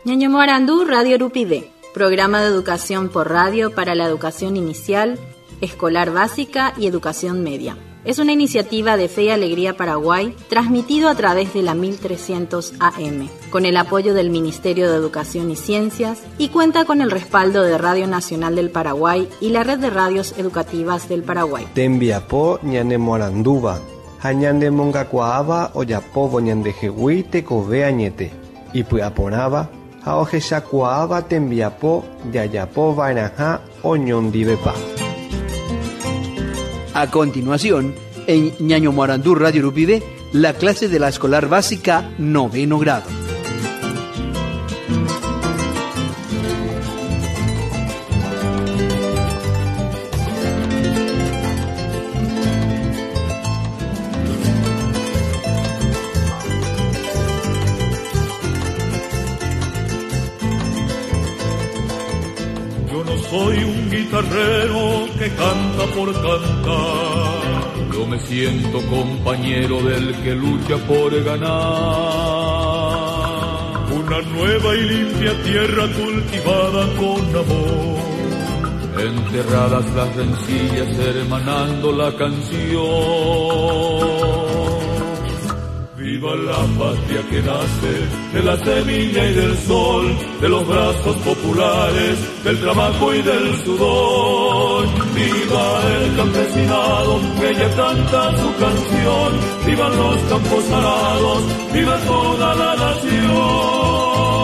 Ñaño Morandú, Radio Urupide, programa de educación por radio para la educación inicial, escolar básica y educación media. Es una iniciativa de Fe y Alegría Paraguay, transmitido a través de la 1300 AM, con el apoyo del Ministerio de Educación y Ciencias, y cuenta con el respaldo de Radio Nacional del Paraguay y la Red de Radios Educativas del Paraguay. Tembiapó ñane Moranduba, hañande mongacuaaba oyapobo ñande jehui tekove añete, y puaporaba, haojeshacuaaba tembiapó yayapo vainaja oñondivepa. A continuación, en Ñaño Morandú Radio Urupide, la clase de la escolar básica 9º grado. Yo no soy un guitarrero que canta por cantar, yo me siento compañero del que lucha por ganar. Una nueva y limpia tierra cultivada con amor, enterradas las rencillas hermanando la canción. Viva la patria que nace de la semilla y del sol, de los brazos populares, del trabajo y del sudor. Viva el campesinado que ya canta su canción, vivan los campos arados, viva toda la nación.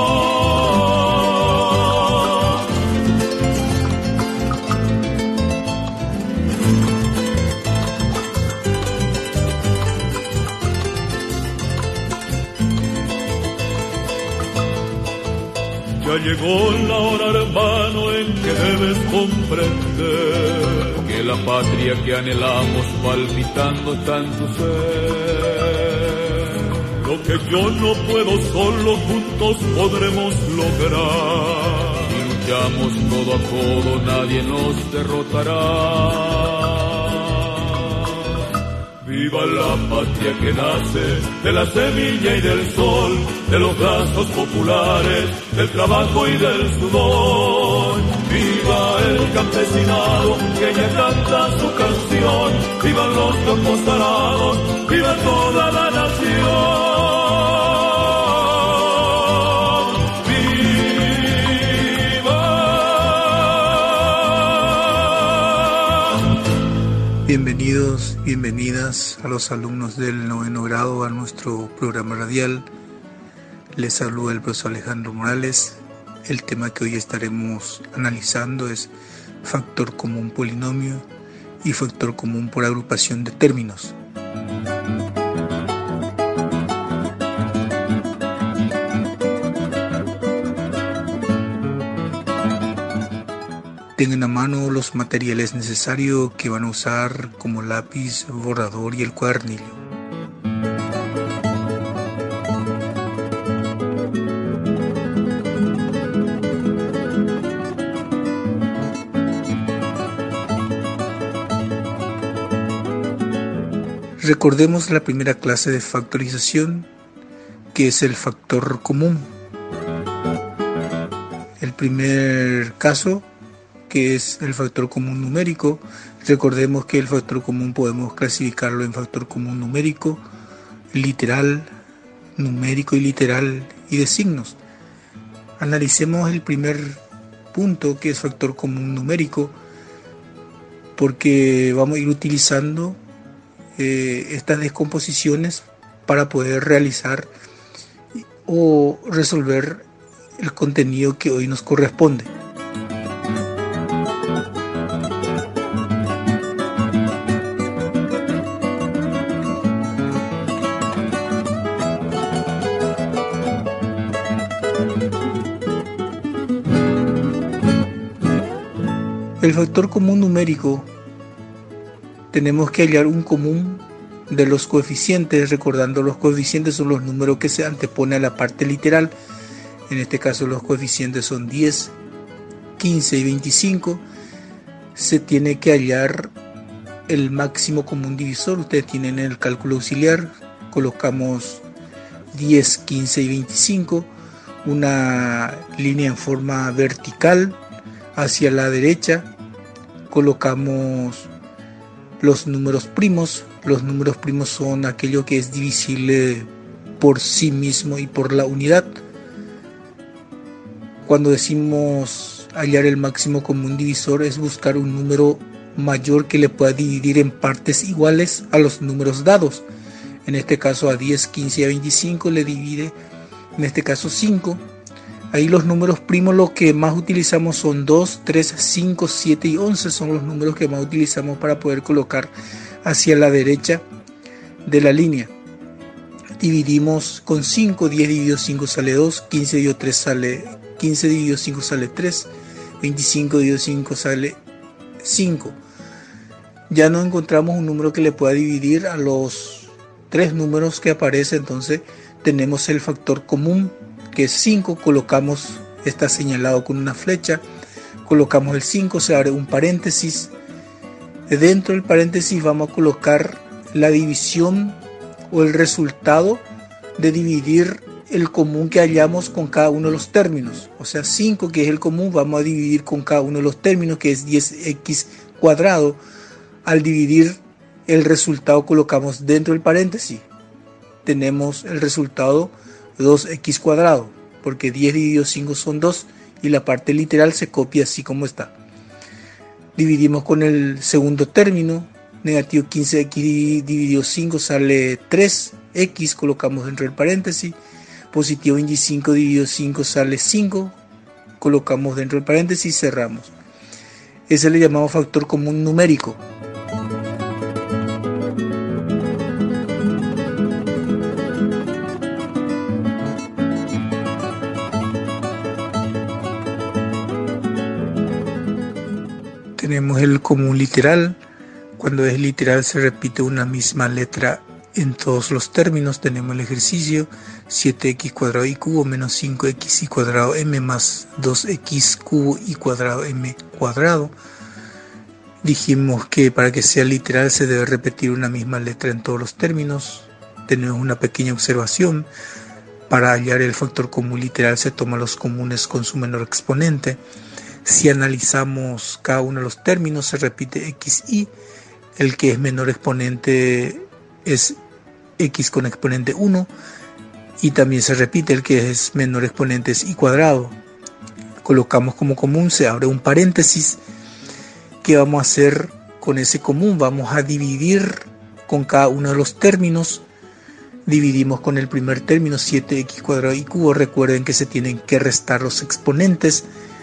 Ya llegó la hora, hermano, en que debes comprender que la patria que anhelamos palpitando está en tu ser. Lo que yo no puedo solo, juntos podremos lograr. Si luchamos codo a codo, nadie nos derrotará. Viva la patria que nace de la semilla y del sol, de los brazos populares, del trabajo y del sudor. Viva el campesinado que ya canta su canción, vivan los campos arados, viva toda la nación. Bienvenidos, bienvenidas a los alumnos del 9º grado a nuestro programa radial. Les saluda el profesor Alejandro Morales. El tema que hoy estaremos analizando es factor común polinomio y factor común por agrupación de términos. Tengan a mano los materiales necesarios que van a usar como lápiz, borrador y el cuadernillo. Recordemos la primera clase de factorización, que es el factor común. El primer caso, que es el factor común numérico. Recordemos que el factor común podemos clasificarlo en factor común numérico, literal, numérico y literal y de signos. Analicemos el primer punto, que es factor común numérico, porque vamos a ir utilizando estas descomposiciones para poder realizar o resolver el contenido que hoy nos corresponde. El factor común numérico, tenemos que hallar un común de los coeficientes. Recordando, los coeficientes son los números que se anteponen a la parte literal. En este caso los coeficientes son 10, 15 y 25. Se tiene que hallar el máximo común divisor. Ustedes tienen en el cálculo auxiliar, colocamos 10, 15 y 25. una línea en forma vertical hacia la derecha. Colocamos los números primos. Los números primos son aquello que es divisible por sí mismo y por la unidad. Cuando decimos hallar el máximo común divisor, es buscar un número mayor que le pueda dividir en partes iguales a los números dados. En este caso a 10, 15 y a 25 le divide, en este caso 5. Ahí los números primos lo que más utilizamos son 2, 3, 5, 7 y 11. Son los números que más utilizamos para poder colocar hacia la derecha de la línea. Dividimos con 5, 10 dividido 5 sale 2, 15 dividido 3 sale 15 dividido 5 sale 3, 25 dividido 5 sale 5. Ya no encontramos un número que le pueda dividir a los tres números que aparecen, entonces tenemos el factor común que es 5, colocamos, está señalado con una flecha, colocamos el 5, se abre un paréntesis, dentro del paréntesis vamos a colocar la división o el resultado de dividir el común que hallamos con cada uno de los términos. O sea, 5 que es el común, vamos a dividir con cada uno de los términos, que es 10x cuadrado. Al dividir el resultado colocamos dentro del paréntesis, tenemos el resultado 2x cuadrado, porque 10 dividido 5 son 2 y la parte literal se copia así como está. Dividimos con el segundo término, negativo 15x dividido 5 sale 3x, colocamos dentro del paréntesis. Positivo 25 dividido 5 sale 5, colocamos dentro del paréntesis y cerramos. Ese le llamamos factor común numérico. Tenemos el común literal. Cuando es literal se repite una misma letra en todos los términos. Tenemos el ejercicio 7x cuadrado y cubo menos 5x y cuadrado m más 2x cubo y cuadrado m cuadrado. Dijimos que para que sea literal se debe repetir una misma letra en todos los términos. Tenemos una pequeña observación. Para hallar el factor común literal se toman los comunes con su menor exponente. Si analizamos cada uno de los términos se repite x y. El que es menor exponente es x con exponente 1 y también se repite el que es menor exponente es y cuadrado. Colocamos como común, se abre un paréntesis. ¿Qué vamos a hacer con ese común? Vamos a dividir con cada uno de los términos. Dividimos con el primer término 7x cuadrado y cubo. Recuerden que se tienen que restar los exponentes.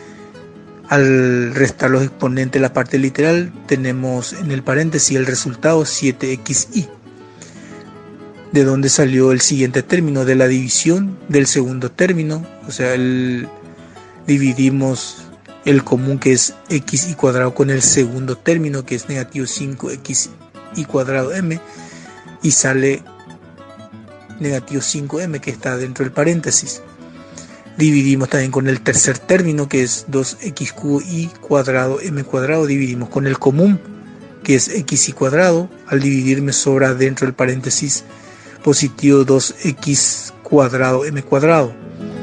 Al restar los exponentes la parte literal tenemos en el paréntesis el resultado 7xy. ¿De dónde salió el siguiente término? De la división del segundo término. O sea, dividimos el común que es x y cuadrado con el segundo término que es negativo 5x y cuadrado m y sale negativo 5m que está dentro del paréntesis. Dividimos también con el tercer término que es 2x cubo y cuadrado m cuadrado. Dividimos con el común que es x y cuadrado. Al dividir me sobra dentro del paréntesis positivo 2x cuadrado m cuadrado.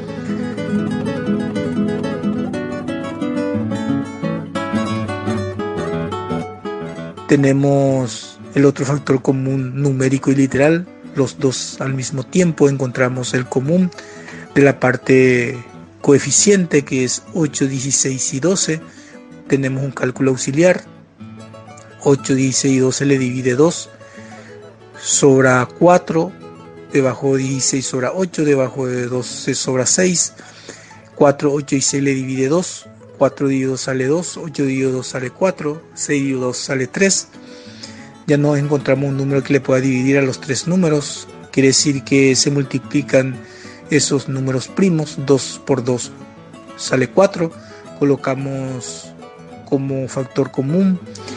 Tenemos el otro factor común numérico y literal. Los dos al mismo tiempo. Encontramos el común de la parte coeficiente que es 8, 16 y 12. Tenemos un cálculo auxiliar. 8, 16 y 12 le divide 2. Sobra 4. Debajo de 16 sobra 8. Debajo de 12 sobra 6. 4, 8 y 6 le divide 2. 4 dividido 2 sale 2. 8 dividido 2 sale 4. 6 dividido 2 sale 3. Ya no encontramos un número que le pueda dividir a los tres números. Quiere decir que se multiplican esos números primos. 2 por 2 sale 4. Colocamos como factor común.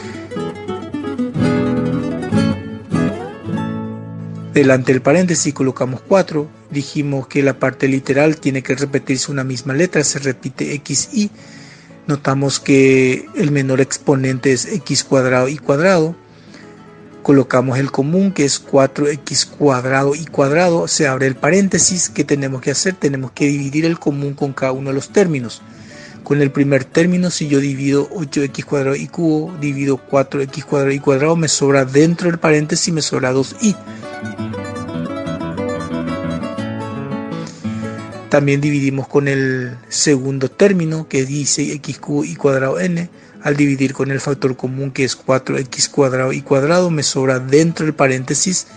Delante del paréntesis colocamos 4. Dijimos que la parte literal tiene que repetirse una misma letra. Se repite x y. Notamos que el menor exponente es x cuadrado y cuadrado. colocamos el común, que es 4x cuadrado y cuadrado, se abre el paréntesis. ¿Qué tenemos que hacer? Tenemos que dividir el común con cada uno de los términos. Con el primer término, si yo divido 8x cuadrado y cubo, divido 4x cuadrado y cuadrado, me sobra dentro del paréntesis, me sobra 2y. También dividimos con el segundo término, que es 16x cubo y cuadrado n. Al dividir con el factor común, que es 4x cuadrado y cuadrado, me sobra dentro del paréntesis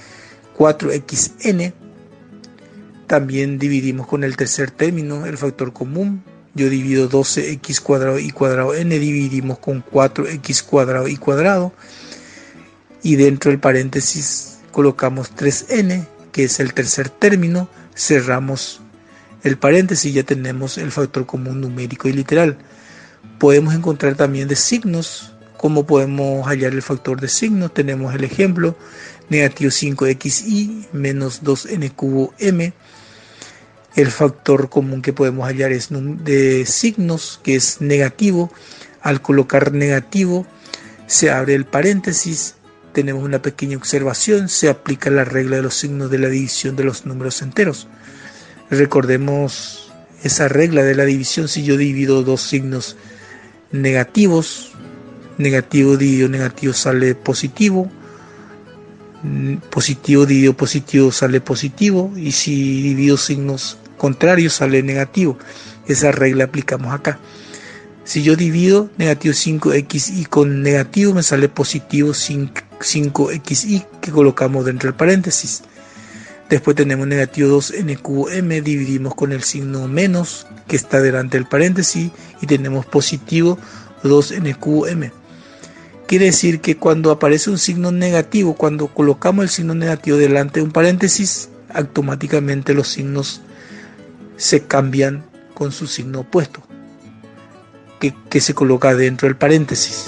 4xn. También dividimos con el tercer término, el factor común. Yo divido 12x cuadrado y cuadrado n, dividimos con 4x cuadrado y cuadrado. Y dentro del paréntesis colocamos 3n, que es el tercer término. Cerramos el paréntesis y ya tenemos el factor común numérico y literal. Podemos encontrar también de signos. ¿Cómo podemos hallar el factor de signos? Tenemos el ejemplo, negativo 5xy menos 2n cubo m. El factor común que podemos hallar es de signos, que es negativo. Al colocar negativo, se abre el paréntesis. Tenemos una pequeña observación. Se aplica la regla de los signos de la división de los números enteros. Recordemos esa regla de la división. Si yo divido dos signos negativos, negativo dividido negativo sale positivo, positivo dividido positivo sale positivo, y si divido signos contrarios sale negativo. Esa regla aplicamos acá. Si yo divido negativo 5xy con negativo, me sale positivo 5xy, que colocamos dentro del paréntesis. Después tenemos negativo 2n cubo m, dividimos con el signo menos que está delante del paréntesis y tenemos positivo 2n cubo m. Quiere decir que cuando aparece un signo negativo, cuando colocamos el signo negativo delante de un paréntesis, automáticamente los signos se cambian con su signo opuesto, que se coloca dentro del paréntesis.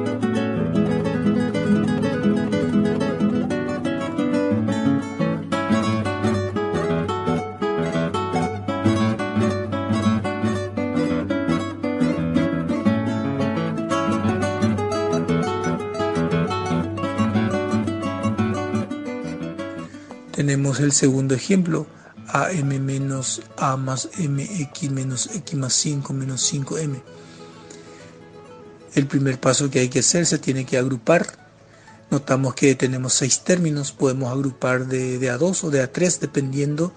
Tenemos el segundo ejemplo, am menos a más mx menos x más 5 menos 5m. El primer paso que hay que hacer, se tiene que agrupar. Notamos que tenemos 6 términos, podemos agrupar de a 2 o de a 3, dependiendo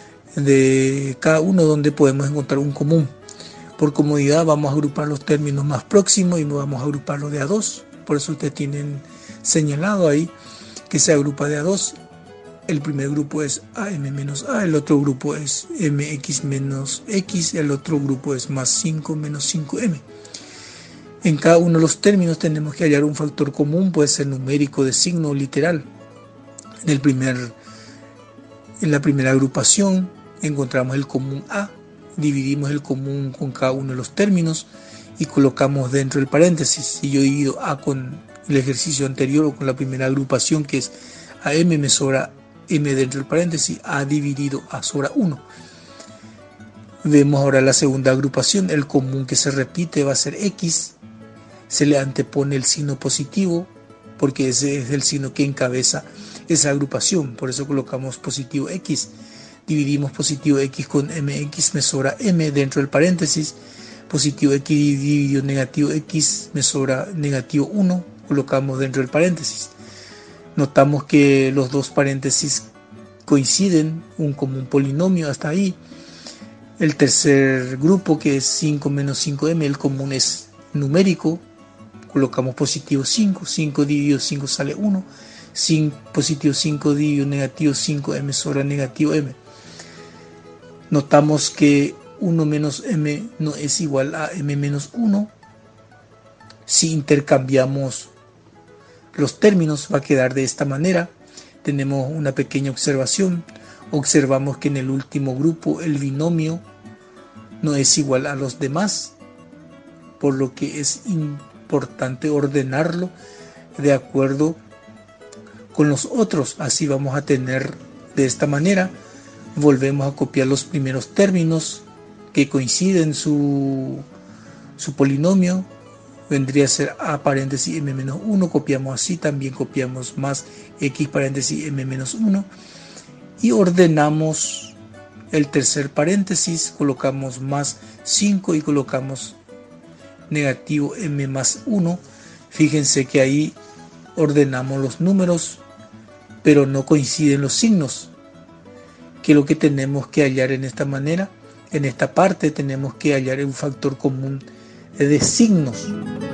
de cada uno, donde podemos encontrar un común. Por comodidad vamos a agrupar los términos más próximos y no vamos a agruparlos de a 2. Por eso ustedes tienen señalado ahí que se agrupa de a 2. El primer grupo es am menos a, el otro grupo es mx menos x, el otro grupo es más 5 menos 5m. En cada uno de los términos tenemos que hallar un factor común, puede ser numérico, de signo o literal. En la primera agrupación encontramos el común a, dividimos el común con cada uno de los términos y colocamos dentro del paréntesis. Si yo divido a con el ejercicio anterior o con la primera agrupación, que es am, me sobra m dentro del paréntesis, a dividido a sobra 1. Vemos ahora la segunda agrupación, el común que se repite va a ser x, se le antepone el signo positivo porque ese es el signo que encabeza esa agrupación, por eso colocamos positivo x. Dividimos positivo x con mx, me sobra m dentro del paréntesis. Positivo x dividido negativo x, me sobra negativo 1, colocamos dentro del paréntesis. Notamos que los dos paréntesis coinciden, un común polinomio hasta ahí. El tercer grupo, que es 5 menos 5m, el común es numérico, colocamos positivo 5, 5 dividido 5 sale 1, positivo 5 dividido negativo 5m sobra negativo m. Notamos que 1 menos m no es igual a m menos 1. Si intercambiamos los términos va a quedar de esta manera. Tenemos una pequeña observación. Observamos que en el último grupo el binomio no es igual a los demás, por lo que es importante ordenarlo de acuerdo con los otros. Así vamos a tener de esta manera. Volvemos a copiar los primeros términos que coinciden su polinomio. vendría a ser a paréntesis m menos 1, copiamos así, también copiamos más x paréntesis m menos 1 y ordenamos el tercer paréntesis, colocamos más 5 y colocamos negativo m más 1. Fíjense que ahí ordenamos los números, pero no coinciden los signos, que es lo que tenemos que hallar en esta manera. En esta parte tenemos que hallar un factor común de signos.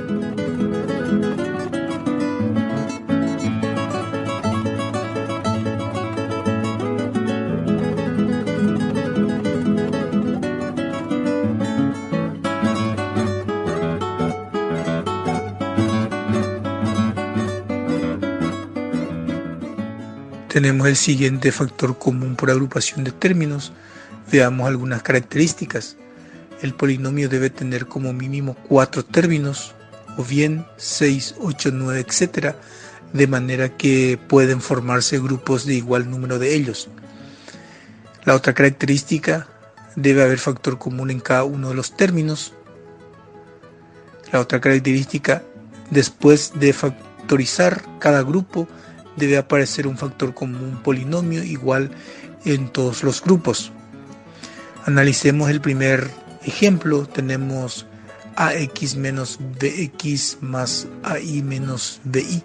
Tenemos el siguiente factor común por agrupación de términos. Veamos algunas características. El polinomio debe tener como mínimo 4 términos, o bien 6, 8, 9, etc., de manera que pueden formarse grupos de igual número de ellos. La otra característica, debe haber factor común en cada uno de los términos. La otra característica, después de factorizar cada grupo, debe aparecer un factor común polinomio igual en todos los grupos. Analicemos el primer ejemplo. Tenemos ax menos bx más ai menos bi.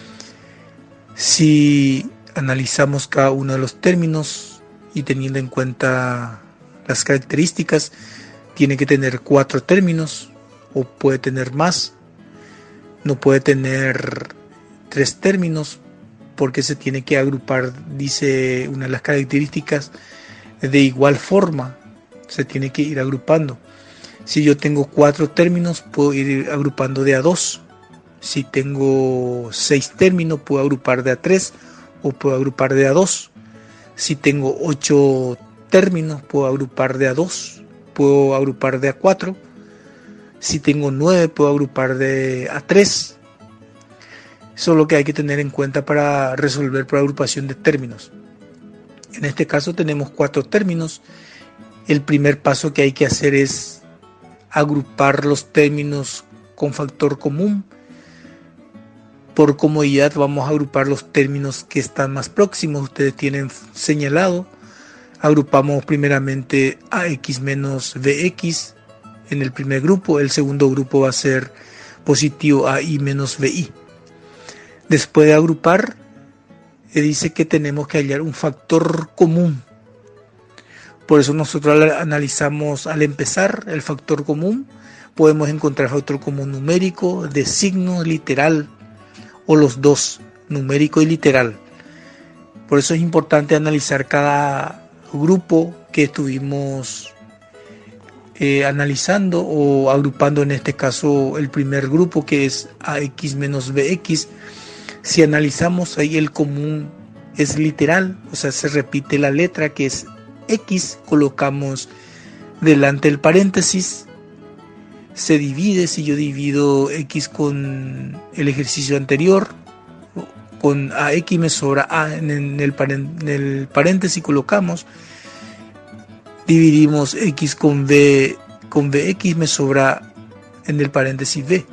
Si analizamos cada uno de los términos y teniendo en cuenta las características, tiene que tener 4 términos o puede tener más. No puede tener 3 términos porque se tiene que agrupar, dice una de las características, de igual forma, se tiene que ir agrupando. Si yo tengo 4 términos, puedo ir agrupando de a 2. Si tengo 6 términos, puedo agrupar de a 3 o puedo agrupar de a 2. Si tengo 8 términos, puedo agrupar de a 2, puedo agrupar de a 4. Si tengo 9, puedo agrupar de a 3. Eso es lo que hay que tener en cuenta para resolver por agrupación de términos. En este caso tenemos 4 términos. El primer paso que hay que hacer es agrupar los términos con factor común. Por comodidad vamos a agrupar los términos que están más próximos. Ustedes tienen señalado. Agrupamos primeramente ax menos bx en el primer grupo. El segundo grupo va a ser positivo ai menos bi. Después de agrupar, dice que tenemos que hallar un factor común. Por eso nosotros analizamos al empezar el factor común. Podemos encontrar factor común numérico, de signo, literal, o los dos, numérico y literal. Por eso es importante analizar cada grupo que estuvimos analizando o agrupando, en este caso el primer grupo que es ax menos bx. Si analizamos ahí, el común es literal, o sea, se repite la letra que es x, colocamos delante del paréntesis, se divide. Si yo divido x con el ejercicio anterior, con ax me sobra a en el paréntesis, colocamos, dividimos x con bx, me sobra en el paréntesis b.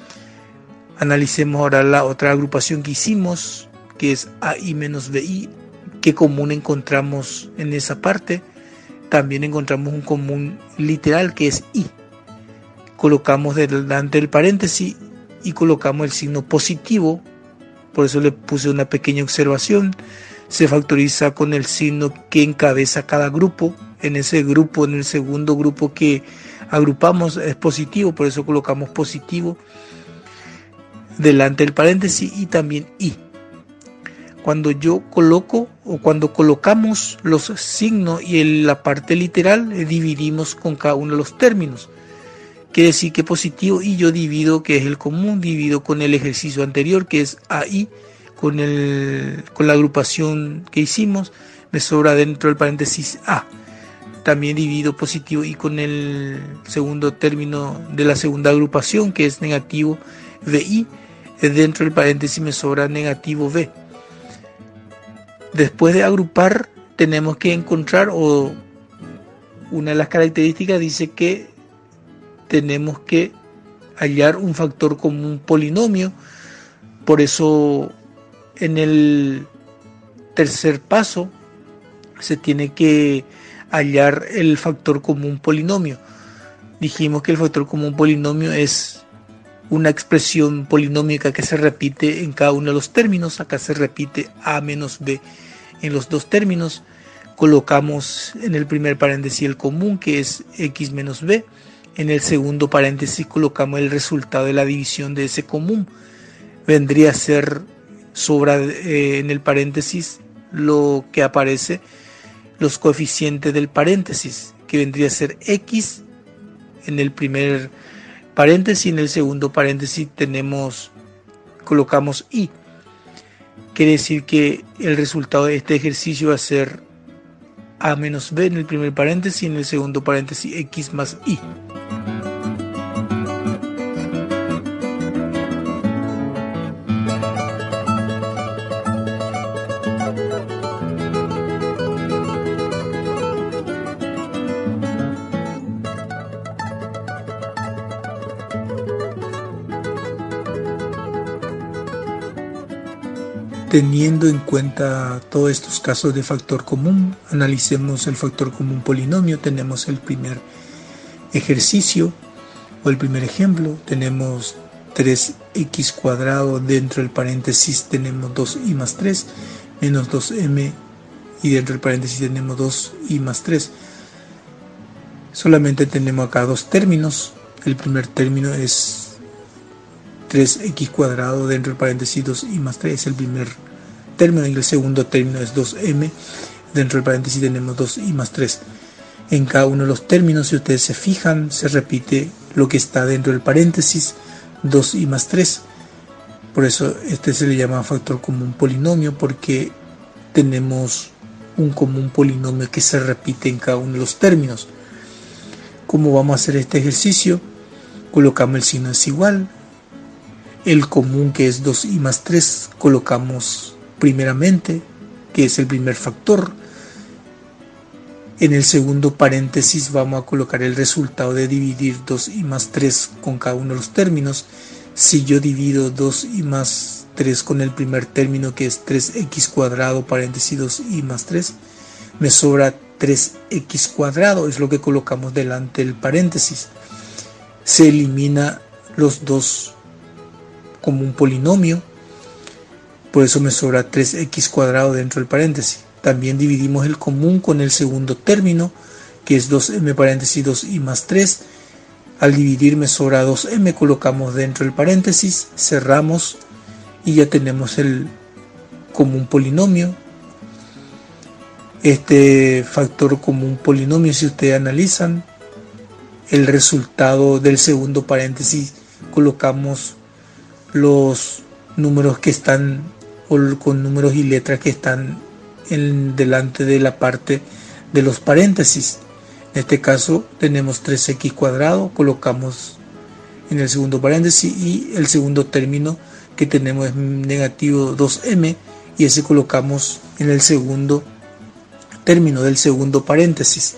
Analicemos ahora la otra agrupación que hicimos, que es ai menos bi. ¿Qué común encontramos en esa parte? También encontramos un común literal que es i. Colocamos delante del paréntesis y colocamos el signo positivo. Por eso le puse una pequeña observación. Se factoriza con el signo que encabeza cada grupo. En ese grupo, en el segundo grupo que agrupamos, es positivo, por eso colocamos positivo delante del paréntesis y también i. Cuando yo coloco o cuando colocamos los signos y la parte literal, dividimos con cada uno de los términos. Quiere decir que positivo y yo divido, que es el común, divido con el ejercicio anterior, que es ai, con la agrupación que hicimos, me sobra dentro del paréntesis a. También divido positivo y con el segundo término de la segunda agrupación, que es negativo bi. Dentro del paréntesis me sobra negativo b. Después de agrupar, tenemos que encontrar, o una de las características dice que tenemos que hallar un factor común polinomio. Por eso en el tercer paso se tiene que hallar el factor común polinomio. Dijimos que el factor común polinomio es una expresión polinómica que se repite en cada uno de los términos. Acá se repite a menos b en los dos términos. Colocamos en el primer paréntesis el común, que es x menos b. En el segundo paréntesis colocamos el resultado de la división de ese común. Vendría a ser, sobra en el paréntesis lo que aparece, los coeficientes del paréntesis, que vendría a ser x en el primer paréntesis. En el segundo paréntesis colocamos y. Quiere decir que el resultado de este ejercicio va a ser a menos b en el primer paréntesis y en el segundo paréntesis x más y. Teniendo en cuenta todos estos casos de factor común, analicemos el factor común polinomio. Tenemos el primer ejercicio o el primer ejemplo. Tenemos 3x cuadrado, dentro del paréntesis tenemos 2y más 3 menos 2m y dentro del paréntesis tenemos 2y más 3. Solamente tenemos acá dos términos. El primer término es 3x cuadrado, dentro del paréntesis 2y más 3 es el primer término, y el segundo término es 2m, dentro del paréntesis tenemos 2y más 3. En cada uno de los términos, si ustedes se fijan, se repite lo que está dentro del paréntesis, 2y más 3. Por eso este se le llama factor común polinomio, porque tenemos un común polinomio que se repite en cada uno de los términos. ¿Cómo vamos a hacer este ejercicio? Colocamos el signo es igual. El común, que es 2y más 3, colocamos primeramente, que es el primer factor. En el segundo paréntesis vamos a colocar el resultado de dividir 2y más 3 con cada uno de los términos. Si yo divido 2y más 3 con el primer término, que es 3x cuadrado, paréntesis 2y más 3, me sobra 3x cuadrado, es lo que colocamos delante del paréntesis. Se elimina los dos como un polinomio, por eso me sobra 3x cuadrado dentro del paréntesis. También dividimos el común con el segundo término, que es 2m paréntesis 2y más 3. Al dividir me sobra 2m, colocamos dentro del paréntesis, cerramos y ya tenemos el común polinomio. Este factor común polinomio, si ustedes analizan el resultado del segundo paréntesis, colocamos los números que están, o con números y letras que están delante de la parte de los paréntesis. En este caso tenemos 3x cuadrado, colocamos en el segundo paréntesis, y el segundo término que tenemos es negativo 2m, y ese colocamos en el segundo término del segundo paréntesis.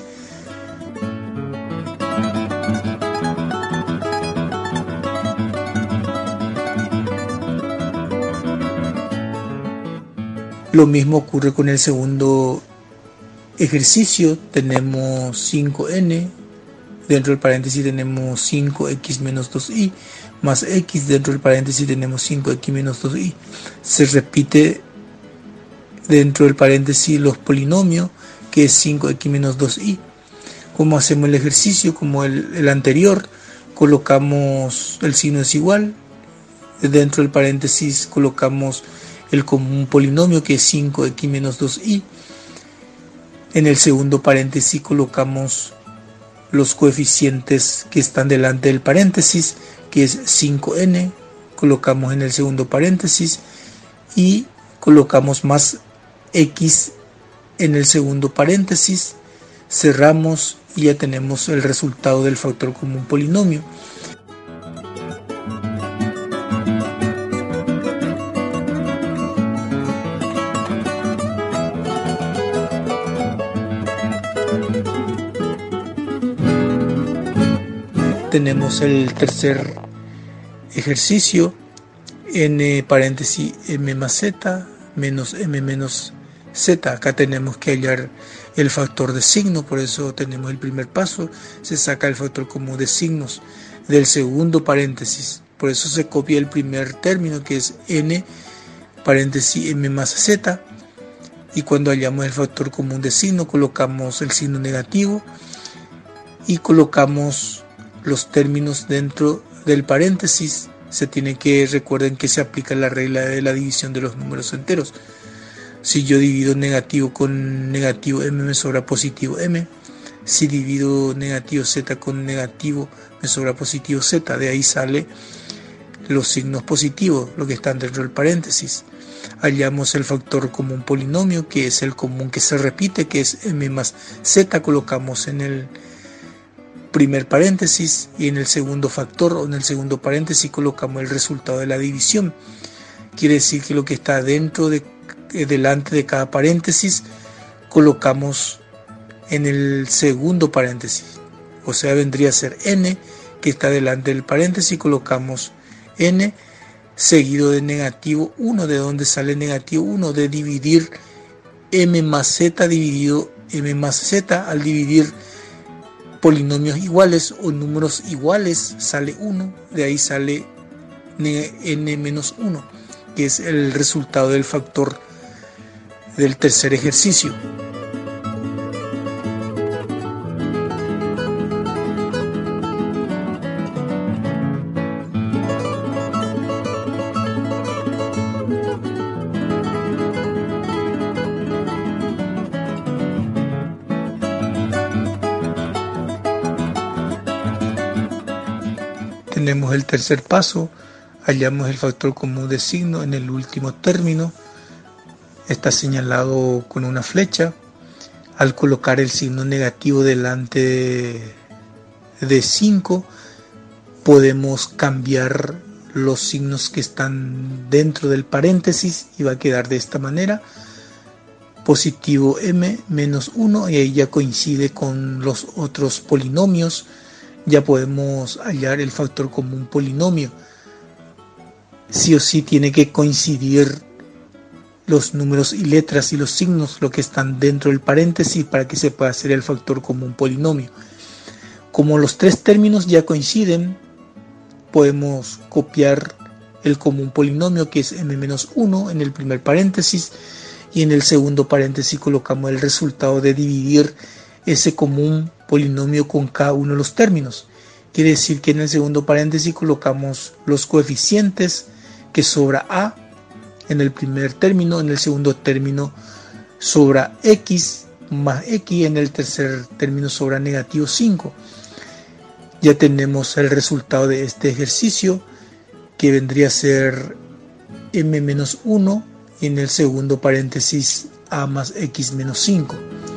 Lo mismo ocurre con el segundo ejercicio. Tenemos 5n, dentro del paréntesis tenemos 5x menos 2y, más x, dentro del paréntesis tenemos 5x menos 2y. Se repite dentro del paréntesis los polinomios, que es 5x menos 2y. ¿Cómo hacemos el ejercicio? Como el anterior, colocamos el signo es igual, dentro del paréntesis colocamos el común polinomio, que es 5x menos 2y. En el segundo paréntesis colocamos los coeficientes que están delante del paréntesis, que es 5n, colocamos en el segundo paréntesis y colocamos más x en el segundo paréntesis, cerramos y ya tenemos el resultado del factor común polinomio. Tenemos el tercer ejercicio n paréntesis m más z menos m menos z. Acá tenemos que hallar el factor de signo, por eso tenemos el primer paso, se saca el factor común de signos del segundo paréntesis, por eso se copia el primer término que es n paréntesis m más z, y cuando hallamos el factor común de signo colocamos el signo negativo y colocamos los términos dentro del paréntesis. Se tiene que, recuerden que se aplica la regla de la división de los números enteros. Si yo divido negativo con negativo m me sobra positivo m, si divido negativo z con negativo me sobra positivo z, de ahí sale los signos positivos, lo que están dentro del paréntesis. Hallamos el factor común polinomio, que es el común que se repite, que es m más z, colocamos en el primer paréntesis, y en el segundo factor o en el segundo paréntesis colocamos el resultado de la división. Quiere decir que lo que está delante de cada paréntesis colocamos en el segundo paréntesis, o sea vendría a ser n, que está delante del paréntesis, colocamos n seguido de negativo 1, de donde sale negativo 1, de dividir m más z dividido m más z. Al dividir polinomios iguales o números iguales sale 1, de ahí sale n menos 1, que es el resultado del factor del tercer ejercicio. Tenemos el tercer paso, hallamos el factor común de signo en el último término, está señalado con una flecha. Al colocar el signo negativo delante de 5, podemos cambiar los signos que están dentro del paréntesis y va a quedar de esta manera: positivo m menos 1, y ahí ya coincide con los otros polinomios. Ya podemos hallar el factor común polinomio. Sí o sí tiene que coincidir los números y letras y los signos, lo que están dentro del paréntesis, para que se pueda hacer el factor común polinomio. Como los tres términos ya coinciden, podemos copiar el común polinomio, que es m menos 1 en el primer paréntesis, y en el segundo paréntesis colocamos el resultado de dividir ese común polinomio con cada uno de los términos. Quiere decir que en el segundo paréntesis colocamos los coeficientes, que sobra a en el primer término, en el segundo término sobra x más x, en el tercer término sobra negativo 5. Ya tenemos el resultado de este ejercicio, que vendría a ser m menos 1, y en el segundo paréntesis a más x menos 5.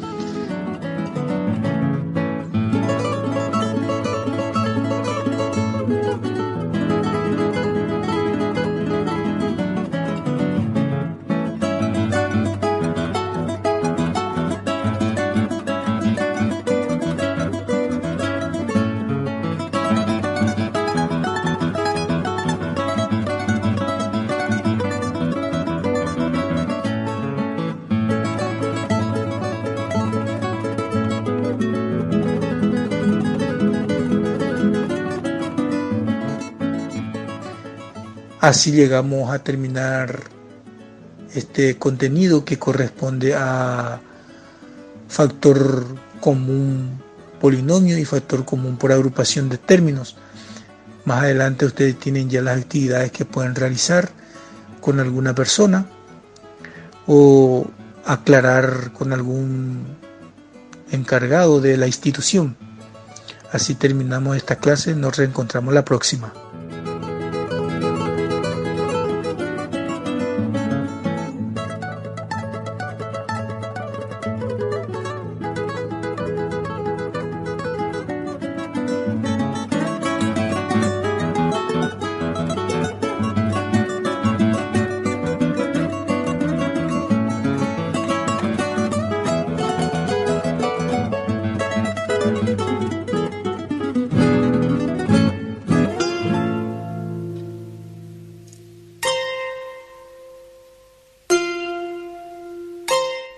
Así llegamos a terminar este contenido, que corresponde a factor común polinomio y factor común por agrupación de términos. Más adelante ustedes tienen ya las actividades que pueden realizar con alguna persona o aclarar con algún encargado de la institución. Así terminamos esta clase, nos reencontramos la próxima.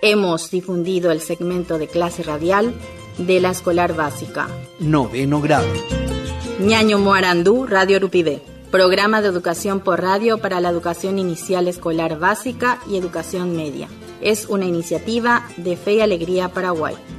Hemos difundido el segmento de clase radial de la escolar básica. 9º grado. Ñaño Moarandú, Radio Urupide. Programa de educación por radio para la educación inicial escolar básica y educación media. Es una iniciativa de Fe y Alegría Paraguay.